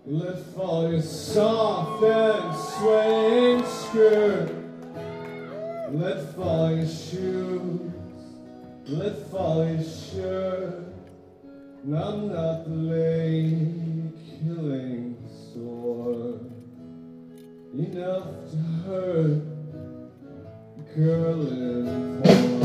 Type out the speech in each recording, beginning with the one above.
Let fall your soft and swaying skirt. Let fall your shoes. Let fall your shirt. And I'm not the lady killing sword enough to hurt a girl in porn.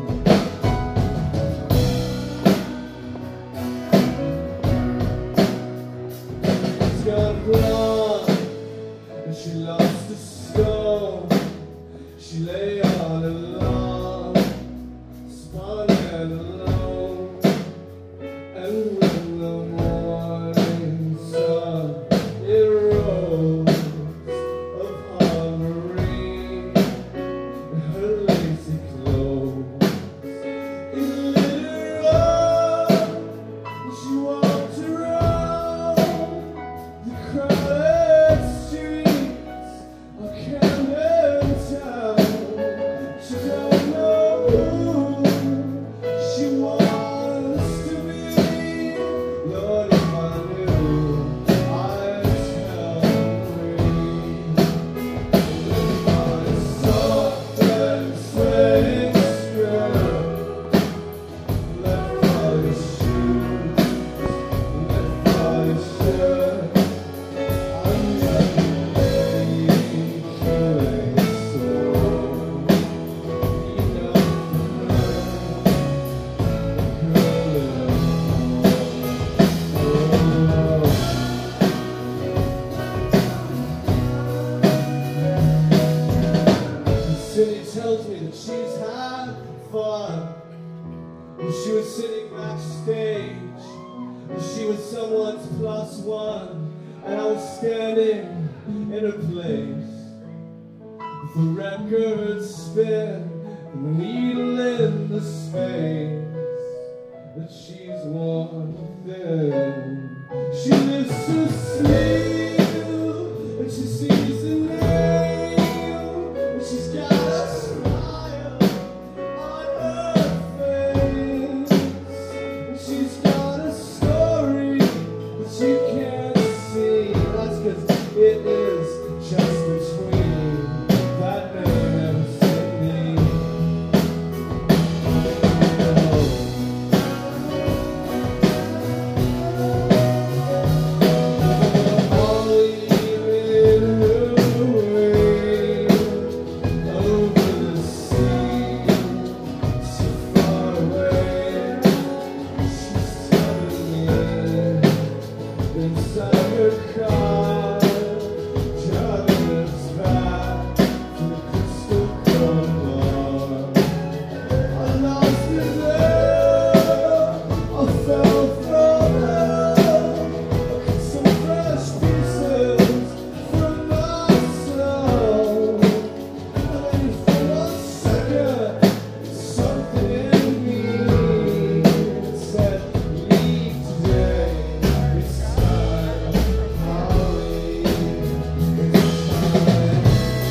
Blonde, and she lost the stone. She lay on a lawn, spun and alone. And when the morning sun it rose upon her ring and her lacy clothes, it lit her up, and she walked around the crowded streets of Camden Town. She don't know who she wants to be. Lord, if I knew, I'd tell her. With my soft and swaying skirt, let fall your shoes, let fall your shirt. City tells me that she's had fun when she was sitting backstage, and she was someone's +1, and I was standing in her place. The record spin and the needle in the space that she's worn thin. She lifts her sleeve and she sees the name, and she's got a smile on her face, and she's got a story that you can't see. That's 'cause it is just between that man and Cindy. I'll leave it her way over the sea, so far away. She's telling me inside her car, driving us back to the Crystal Club bar. I lost her there, I fell from her, some fresh pieces from my soul. And then for a second, something in me said, leave today, it's time, Holly, it's time.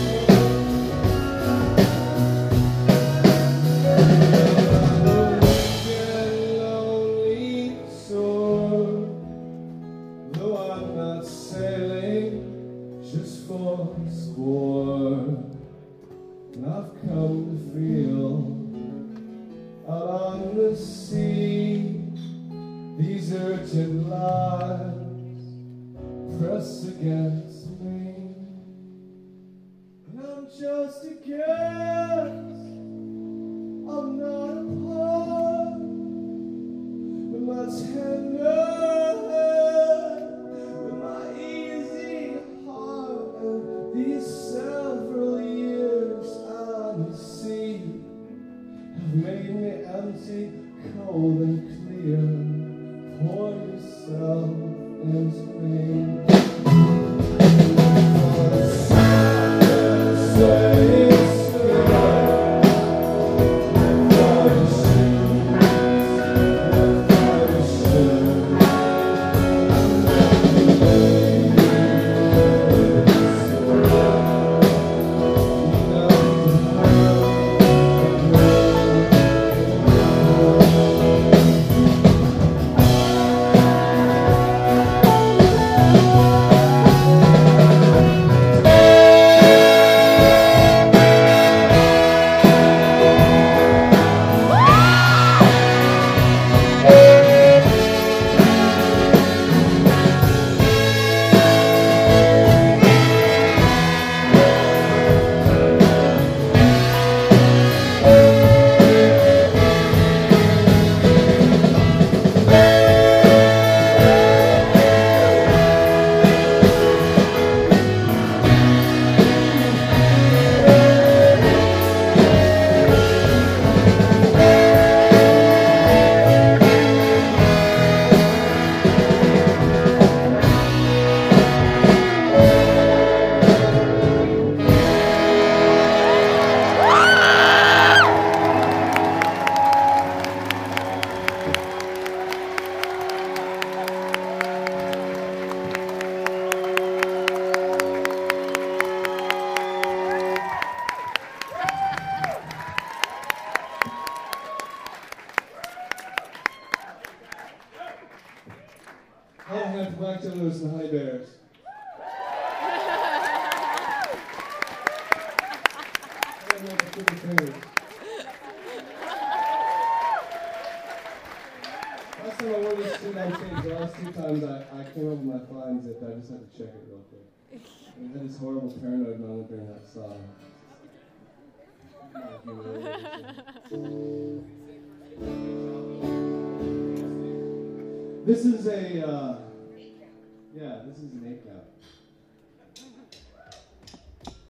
Lonely sword, though I'm not sailing just for sport, and I've come to feel out on the sea these urgent lives press against me, and I'm just a guest. I'm not a part with my tender head, with my easy heart, and these several years on the sea have made me empty, cold and clear. Pour yourself into me. Say it's Joe Louis and the Honey Bears. Last time I wore this suit on stage, the last 2 times I came up with my fine zip, I just had to check it real quick. I had this horrible paranoid moment during that song. This is a, this is an 8 count.